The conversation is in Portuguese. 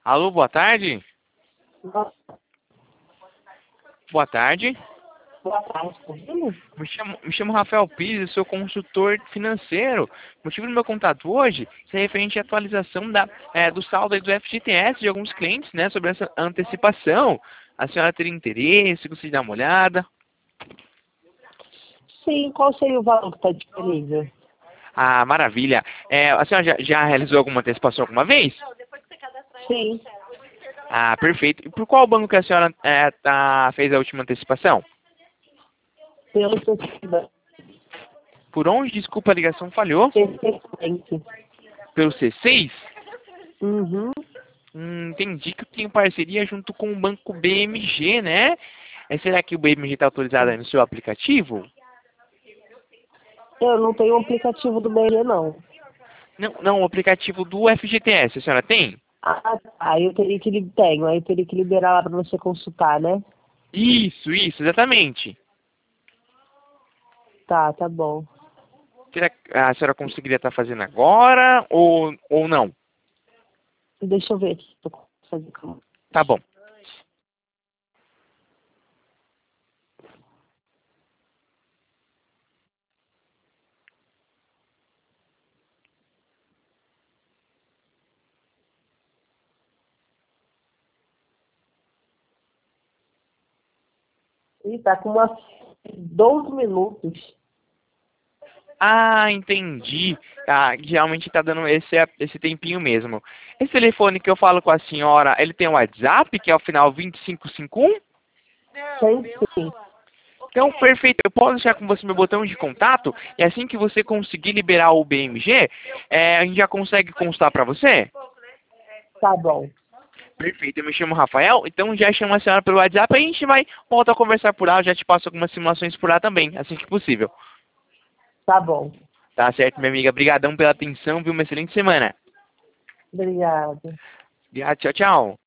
Alô, boa tarde? Boa Boa tarde. tarde, tá ouvindo? Me chamo Rafael Pires, sou consultor financeiro. O motivo do meu contato hoje é referente à atualização do saldo aí do FGTS de alguns clientes, né, sobre essa antecipação. A senhora teria interesse, gostaria de dar uma olhada? Sim, qual seria o valor que está disponível? Ah, maravilha. A senhora já realizou alguma antecipação alguma vez? Sim, Ah, perfeito. E por qual banco que a senhora fez a última antecipação? pelo seu Por onde? Desculpa, a ligação falhou. Perfeitamente. Pelo C6? Uhum. Entendi que eu tenho parceria junto com o banco BMG, né? Será que o BMG está autorizado aí no seu aplicativo? Eu não tenho o aplicativo do BL, não. Não, não, o aplicativo do FGTS, a senhora tem? Ah, tá. Eu teria que tenho, aí eu teria que liberar lá para você consultar, né? Isso, exatamente. Tá bom. Será que a senhora conseguiria estar fazendo agora ou não? Deixa eu ver aqui. Tô fazendo. Tá bom. Ih, tá com umas 12 minutos. Ah, entendi. Ah, geralmente tá dando esse tempinho mesmo. Esse telefone que eu falo com a senhora, ele tem um WhatsApp, que é o final 2551? Tem sim. Então, perfeito. Eu posso deixar com você meu botão de contato e assim que você conseguir liberar o BMG, a gente já consegue constar para você? Tá bom. Perfeito. Eu me chamo Rafael, então já chamo a senhora pelo WhatsApp e a gente vai voltar a conversar por lá. Eu já te passo algumas simulações por lá também, assim que possível. Tá bom. Tá certo, minha amiga. Obrigadão pela atenção, viu? Uma excelente semana. Obrigada. Tchau, tchau.